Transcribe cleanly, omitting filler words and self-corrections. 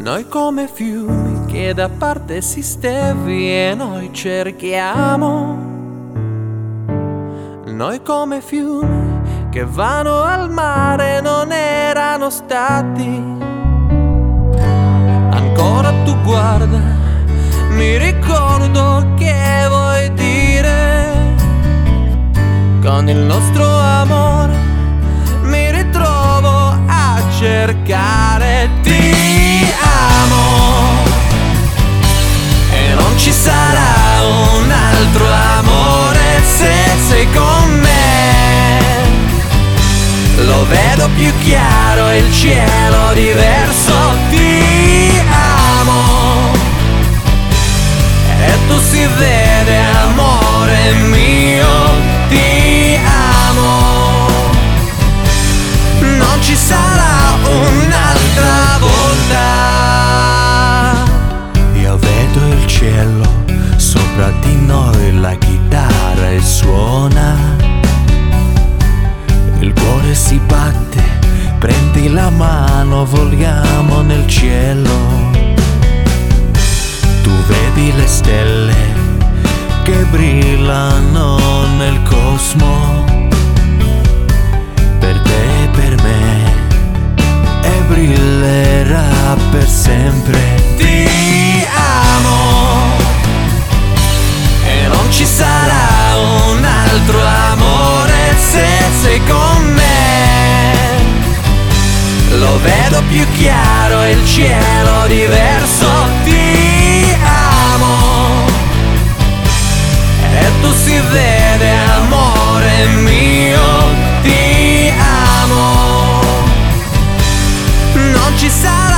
Noi come fiumi che da parte si stevi e noi cerchiamo. Noi come fiumi che vanno al mare non erano stati. Ancora tu guarda, mi ricordo che vuoi dire. Con il nostro amore mi ritrovo a cercare. Ti amo e non ci sarà un altro amore se sei con me. Lo vedo più chiaro, il cielo diverso. Ti amo e tu si vede, amore mio. Ti amo, non ci sarà un'altra volta. Io vedo il cielo sopra di noi, la chitarra e suona. Il cuore si batte, prendi la mano, voliamo nel cielo. Tu vedi le stelle che brillano nel cosmo. Per te e per me, e brillerà per sempre. Ti amo e non ci sarà un altro amore se sei con me. Lo vedo più chiaro, il cielo diverso. Ti amo e tu si vede, amore mio. Ti amo, non ci sarà